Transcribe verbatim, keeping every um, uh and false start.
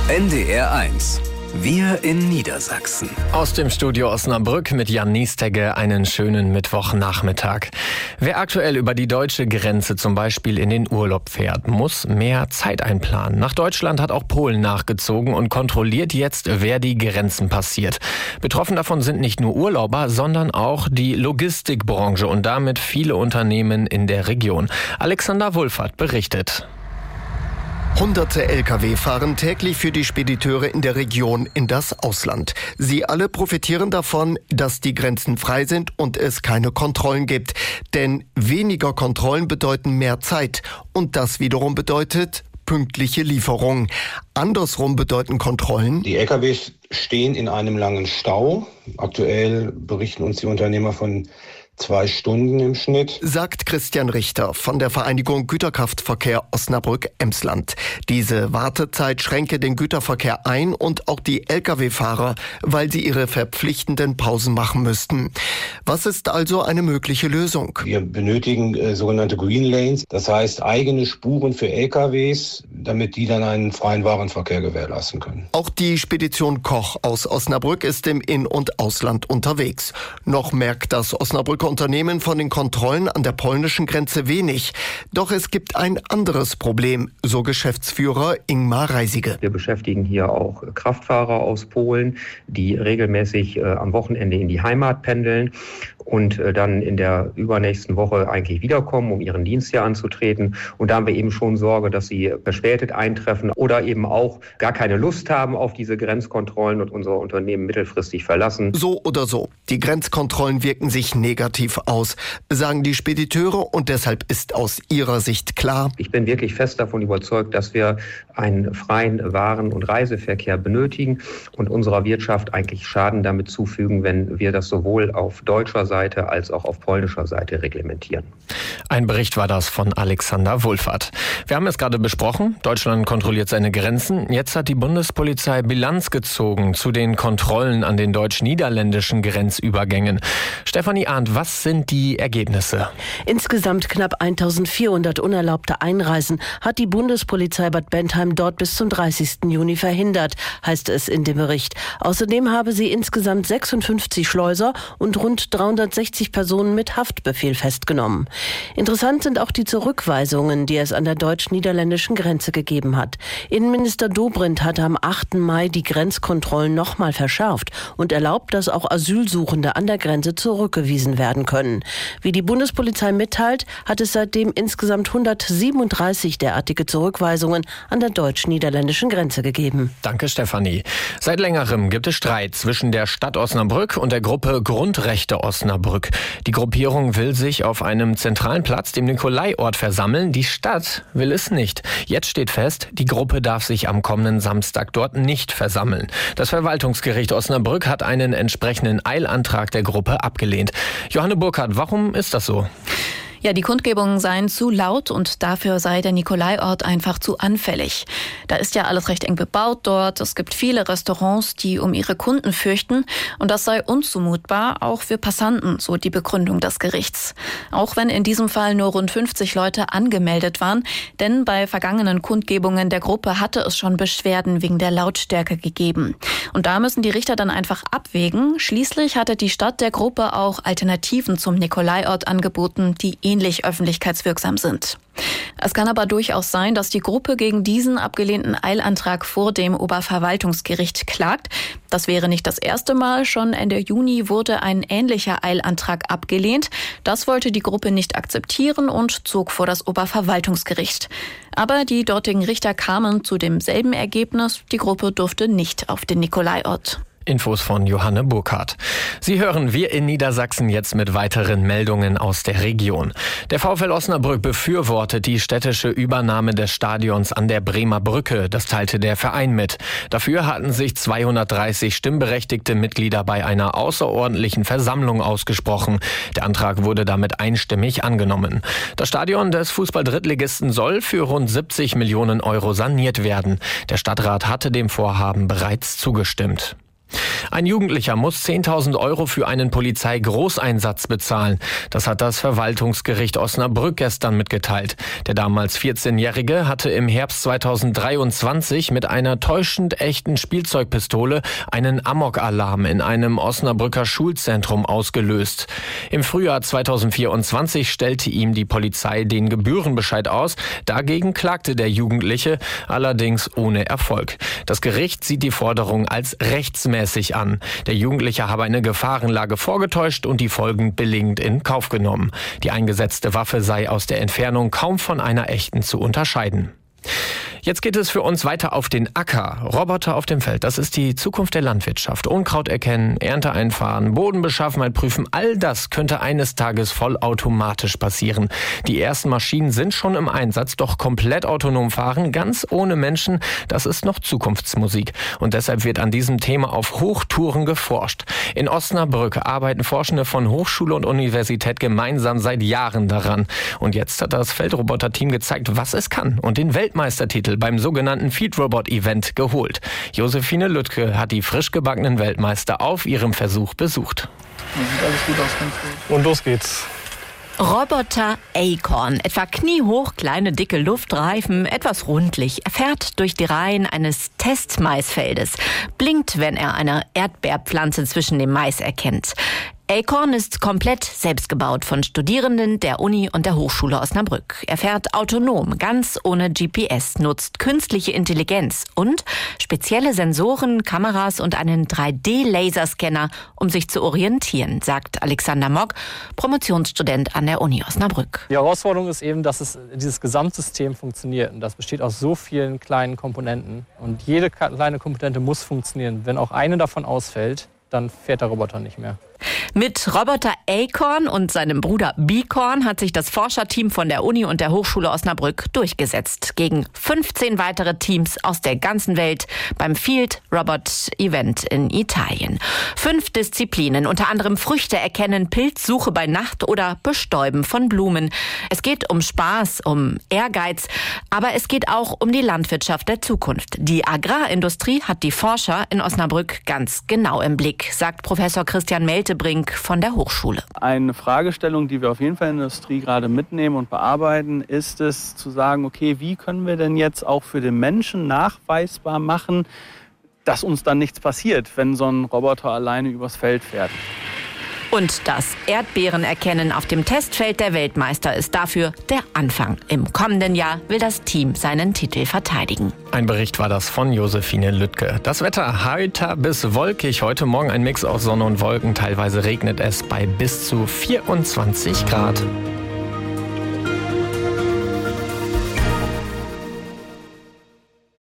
N D R eins. Wir in Niedersachsen. Aus dem Studio Osnabrück mit Jan Niestegge einen schönen Mittwochnachmittag. Wer aktuell über die deutsche Grenze zum Beispiel in den Urlaub fährt, muss mehr Zeit einplanen. Nach Deutschland hat auch Polen nachgezogen und kontrolliert jetzt, wer die Grenzen passiert. Betroffen davon sind nicht nur Urlauber, sondern auch die Logistikbranche und damit viele Unternehmen in der Region. Alexander Wulffert berichtet. Hunderte L K W fahren täglich für die Spediteure in der Region in das Ausland. Sie alle profitieren davon, dass die Grenzen frei sind und es keine Kontrollen gibt. Denn weniger Kontrollen bedeuten mehr Zeit. Und das wiederum bedeutet pünktliche Lieferung. Andersrum bedeuten Kontrollen: Die L K Ws stehen in einem langen Stau. Aktuell berichten uns die Unternehmer von zwei Stunden im Schnitt, sagt Christian Richter von der Vereinigung Güterkraftverkehr Osnabrück-Emsland. Diese Wartezeit schränke den Güterverkehr ein und auch die L K W-Fahrer, weil sie ihre verpflichtenden Pausen machen müssten. Was ist also eine mögliche Lösung? Wir benötigen äh, sogenannte Green Lanes, das heißt eigene Spuren für L K Ws, damit die dann einen freien Warenverkehr gewährleisten können. Auch die Spedition Koch aus Osnabrück ist im In- und Ausland unterwegs. Noch merkt das Osnabrücker Unternehmen von den Kontrollen an der polnischen Grenze wenig. Doch es gibt ein anderes Problem, so Geschäftsführer Ingmar Reisige. Wir beschäftigen hier auch Kraftfahrer aus Polen, die regelmäßig äh, am Wochenende in die Heimat pendeln und äh, dann in der übernächsten Woche eigentlich wiederkommen, um ihren Dienst hier anzutreten. Und da haben wir eben schon Sorge, dass sie verspätet eintreffen oder eben auch gar keine Lust haben auf diese Grenzkontrollen und unser Unternehmen mittelfristig verlassen. So oder so, die Grenzkontrollen wirken sich negativ aus, sagen die Spediteure, und deshalb ist aus ihrer Sicht klar: Ich bin wirklich fest davon überzeugt, dass wir einen freien Waren- und Reiseverkehr benötigen und unserer Wirtschaft eigentlich Schaden damit zufügen, wenn wir das sowohl auf deutscher Seite als auch auf polnischer Seite reglementieren. Ein Bericht war das von Alexander Wulffert. Wir haben es gerade besprochen, Deutschland kontrolliert seine Grenzen. Jetzt hat die Bundespolizei Bilanz gezogen zu den Kontrollen an den deutsch-niederländischen Grenzübergängen. Stefanie Arndt, was sind die Ergebnisse? Insgesamt knapp eintausendvierhundert unerlaubte Einreisen hat die Bundespolizei Bad Bentheim dort bis zum dreißigsten Juni verhindert, heißt es in dem Bericht. Außerdem habe sie insgesamt sechsundfünfzig Schleuser und rund dreihundertsechzig Personen mit Haftbefehl festgenommen. Interessant sind auch die Zurückweisungen, die es an der deutsch-niederländischen Grenze gegeben hat. Innenminister Dobrindt hatte am achten Mai die Grenzkontrollen nochmal verschärft und erlaubt, dass auch Asylsuchende an der Grenze zurückgewiesen werden können. Wie die Bundespolizei mitteilt, hat es seitdem insgesamt hundertsiebenunddreißig derartige Zurückweisungen an der deutsch-niederländischen Grenze gegeben. Danke, Stefanie. Seit längerem gibt es Streit zwischen der Stadt Osnabrück und der Gruppe Grundrechte Osnabrück. Die Gruppierung will sich auf einem zentralen Platz, dem Nikolaiort, versammeln. Die Stadt will es nicht. Jetzt steht fest, die Gruppe darf sich am kommenden Samstag dort nicht versammeln. Das Verwaltungsgericht Osnabrück hat einen entsprechenden Eilantrag der Gruppe abgelehnt. Johanne Burkhardt, warum ist das so? Ja, die Kundgebungen seien zu laut und dafür sei der Nikolaiort einfach zu anfällig. Da ist ja alles recht eng bebaut dort. Es gibt viele Restaurants, die um ihre Kunden fürchten. Und das sei unzumutbar, auch für Passanten, so die Begründung des Gerichts. Auch wenn in diesem Fall nur rund fünfzig Leute angemeldet waren. Denn bei vergangenen Kundgebungen der Gruppe hatte es schon Beschwerden wegen der Lautstärke gegeben. Und da müssen die Richter dann einfach abwägen. Schließlich hatte die Stadt der Gruppe auch Alternativen zum Nikolaiort angeboten, die ähnlich öffentlichkeitswirksam sind. Es kann aber durchaus sein, dass die Gruppe gegen diesen abgelehnten Eilantrag vor dem Oberverwaltungsgericht klagt. Das wäre nicht das erste Mal. Schon Ende Juni wurde ein ähnlicher Eilantrag abgelehnt. Das wollte die Gruppe nicht akzeptieren und zog vor das Oberverwaltungsgericht. Aber die dortigen Richter kamen zu demselben Ergebnis. Die Gruppe durfte nicht auf den Nikolaiort. Infos von Johanne Burkhardt. Sie hören Wir in Niedersachsen jetzt mit weiteren Meldungen aus der Region. Der VfL Osnabrück befürwortet die städtische Übernahme des Stadions an der Bremer Brücke. Das teilte der Verein mit. Dafür hatten sich zweihundertdreißig stimmberechtigte Mitglieder bei einer außerordentlichen Versammlung ausgesprochen. Der Antrag wurde damit einstimmig angenommen. Das Stadion des Fußball-Drittligisten soll für rund siebzig Millionen Euro saniert werden. Der Stadtrat hatte dem Vorhaben bereits zugestimmt. Ein Jugendlicher muss zehntausend Euro für einen Polizeigroßeinsatz bezahlen. Das hat das Verwaltungsgericht Osnabrück gestern mitgeteilt. Der damals vierzehnjährige hatte im Herbst zweitausenddreiundzwanzig mit einer täuschend echten Spielzeugpistole einen Amok-Alarm in einem Osnabrücker Schulzentrum ausgelöst. Im Frühjahr zweitausendvierundzwanzig stellte ihm die Polizei den Gebührenbescheid aus. Dagegen klagte der Jugendliche, allerdings ohne Erfolg. Das Gericht sieht die Forderung als rechtsmäßig an. Der Jugendliche habe eine Gefahrenlage vorgetäuscht und die Folgen billigend in Kauf genommen. Die eingesetzte Waffe sei aus der Entfernung kaum von einer echten zu unterscheiden. Jetzt geht es für uns weiter auf den Acker. Roboter auf dem Feld, das ist die Zukunft der Landwirtschaft. Unkraut erkennen, Ernte einfahren, Bodenbeschaffenheit prüfen, all das könnte eines Tages vollautomatisch passieren. Die ersten Maschinen sind schon im Einsatz, doch komplett autonom fahren, ganz ohne Menschen, das ist noch Zukunftsmusik. Und deshalb wird an diesem Thema auf Hochtouren geforscht. In Osnabrück arbeiten Forschende von Hochschule und Universität gemeinsam seit Jahren daran. Und jetzt hat das Feldroboter-Team gezeigt, was es kann und den Weltmeistertitel beim sogenannten Field Robot Event geholt. Josephine Lüttke hat die frisch gebackenen Weltmeister auf ihrem Versuch besucht. Sieht alles gut aus, ganz gut. Und los geht's. Roboter Acorn, etwa kniehoch, kleine dicke Luftreifen, etwas rundlich. Er fährt durch die Reihen eines Testmaisfeldes, blinkt, wenn er eine Erdbeerpflanze zwischen dem Mais erkennt. Acorn ist komplett selbst gebaut von Studierenden der Uni und der Hochschule Osnabrück. Er fährt autonom, ganz ohne G P S, nutzt künstliche Intelligenz und spezielle Sensoren, Kameras und einen drei D Laserscanner, um sich zu orientieren, sagt Alexander Mock, Promotionsstudent an der Uni Osnabrück. Die Herausforderung ist eben, dass es, dieses Gesamtsystem funktioniert. Und das besteht aus so vielen kleinen Komponenten. Und jede kleine Komponente muss funktionieren. Wenn auch eine davon ausfällt, dann fährt der Roboter nicht mehr. Mit Roboter Acorn und seinem Bruder Bicorn hat sich das Forscherteam von der Uni und der Hochschule Osnabrück durchgesetzt. Gegen fünfzehn weitere Teams aus der ganzen Welt beim Field Robot Event in Italien. Fünf Disziplinen, unter anderem Früchte erkennen, Pilzsuche bei Nacht oder Bestäuben von Blumen. Es geht um Spaß, um Ehrgeiz, aber es geht auch um die Landwirtschaft der Zukunft. Die Agrarindustrie hat die Forscher in Osnabrück ganz genau im Blick, sagt Professor Christian Meltebrink von der Hochschule. Eine Fragestellung, die wir auf jeden Fall in der Industrie gerade mitnehmen und bearbeiten, ist es zu sagen, okay, wie können wir denn jetzt auch für den Menschen nachweisbar machen, dass uns dann nichts passiert, wenn so ein Roboter alleine übers Feld fährt. Und das Erdbeerenerkennen auf dem Testfeld der Weltmeister ist dafür der Anfang. Im kommenden Jahr will das Team seinen Titel verteidigen. Ein Bericht war das von Josephine Lüttke. Das Wetter heiter bis wolkig. Heute Morgen ein Mix aus Sonne und Wolken. Teilweise regnet es bei bis zu vierundzwanzig Grad.